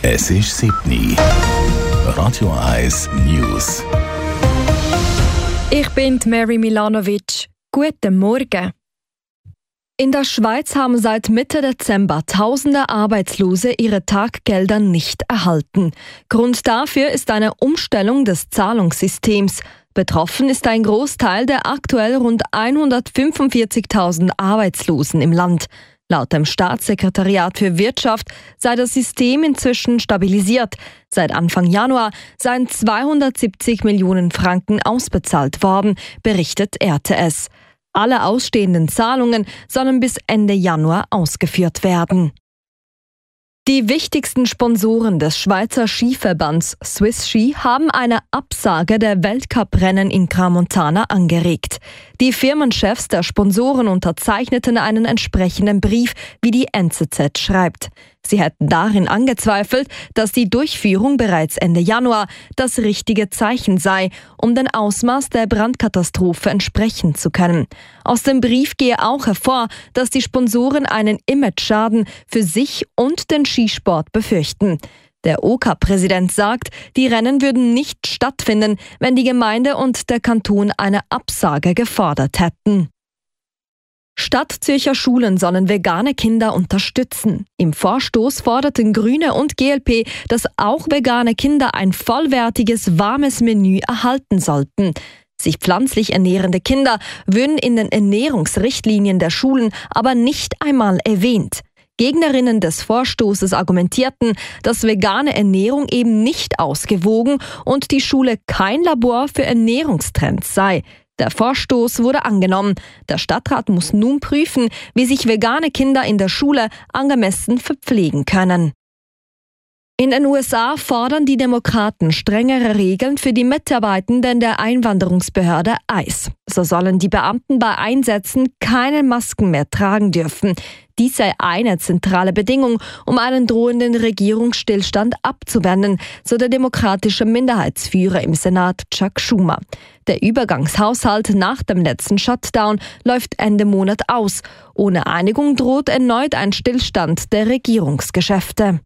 Es ist 7 Uhr. Radio 1 News. Ich bin Mary Milanovic. Guten Morgen. In der Schweiz haben seit Mitte Dezember tausende Arbeitslose ihre Taggelder nicht erhalten. Grund dafür ist eine Umstellung des Zahlungssystems. Betroffen ist ein Großteil der aktuell rund 145.000 Arbeitslosen im Land. Laut dem Staatssekretariat für Wirtschaft sei das System inzwischen stabilisiert. Seit Anfang Januar seien 270 Millionen Franken ausbezahlt worden, berichtet RTS. Alle ausstehenden Zahlungen sollen bis Ende Januar ausgeführt werden. Die wichtigsten Sponsoren des Schweizer Skiverbands Swiss Ski haben eine Absage der Weltcuprennen in Crans-Montana angeregt. Die Firmenchefs der Sponsoren unterzeichneten einen entsprechenden Brief, wie die NZZ schreibt. Sie hätten darin angezweifelt, dass die Durchführung bereits Ende Januar das richtige Zeichen sei, um dem Ausmaß der Brandkatastrophe entsprechen zu können. Aus dem Brief gehe auch hervor, dass die Sponsoren einen Imageschaden für sich und den Skisport befürchten. Der OK-Präsident sagt, die Rennen würden nicht stattfinden, wenn die Gemeinde und der Kanton eine Absage gefordert hätten. Stadtzürcher Schulen sollen vegane Kinder unterstützen. Im Vorstoß forderten Grüne und GLP, dass auch vegane Kinder ein vollwertiges, warmes Menü erhalten sollten. Sich pflanzlich ernährende Kinder würden in den Ernährungsrichtlinien der Schulen aber nicht einmal erwähnt. Gegnerinnen des Vorstoßes argumentierten, dass vegane Ernährung eben nicht ausgewogen und die Schule kein Labor für Ernährungstrends sei. Der Vorstoß wurde angenommen. Der Stadtrat muss nun prüfen, wie sich vegane Kinder in der Schule angemessen verpflegen können. In den USA fordern die Demokraten strengere Regeln für die Mitarbeitenden der Einwanderungsbehörde ICE. So sollen die Beamten bei Einsätzen keine Masken mehr tragen dürfen. Dies sei eine zentrale Bedingung, um einen drohenden Regierungsstillstand abzuwenden, so der demokratische Minderheitsführer im Senat Chuck Schumer. Der Übergangshaushalt nach dem letzten Shutdown läuft Ende Monat aus. Ohne Einigung droht erneut ein Stillstand der Regierungsgeschäfte.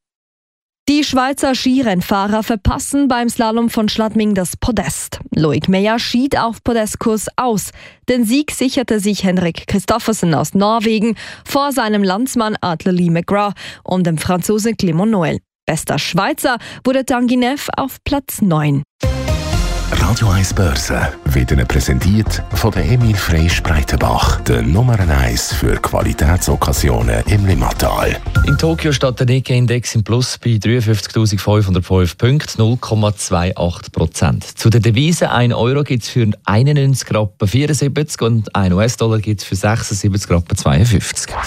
Die Schweizer Skirennfahrer verpassen beim Slalom von Schladming das Podest. Loic Meyer schied auf Podestkurs aus. Den Sieg sicherte sich Henrik Kristoffersen aus Norwegen vor seinem Landsmann Adler Lee McGrath und dem Franzosen Clément Noël. Bester Schweizer wurde Tanguy Neff auf Platz 9. Radio 1 Börse wird Ihnen präsentiert von der Emil Freysch Breitenbach, der Nummer 1 für Qualitätsokkasionen im Limmatal. In Tokio steht der Nikkei-Index im Plus bei 53.505 Punkten, 0,28%. Zu den Devisen 1 Euro gibt es für 91,74 Rappen und 1 US-Dollar gibt es für 76,52 Rappen.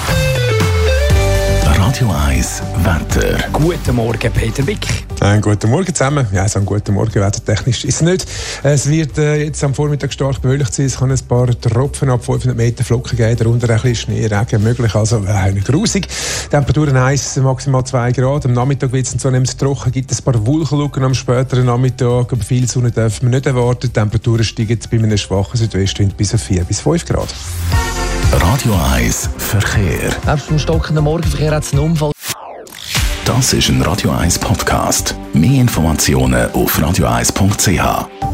Radio 1 Wetter. Guten Morgen, Peter Wick. Guten Morgen zusammen. Ja, so ein guten Morgen, wettertechnisch ist es nicht. Es wird jetzt am Vormittag stark bewölkt sein. Es kann ein paar Tropfen ab 500 Meter Flocken geben, darunter ein bisschen Schnee, Regen möglich, also nicht grusig. Temperaturen 1, maximal 2 Grad. Am Nachmittag wird es zunehmend trocken, gibt es ein paar Wolkenlucken am späteren Nachmittag, aber viel Sonne dürfen wir nicht erwarten. Die Temperaturen steigen bei einem schwachen Südwestwind bis auf 4 bis 5 Grad. Radio 1 Verkehr. Nebst dem stockenden Morgenverkehr hat es einen Unfall. Das ist ein Radio 1 Podcast. Mehr Informationen auf radio1.ch.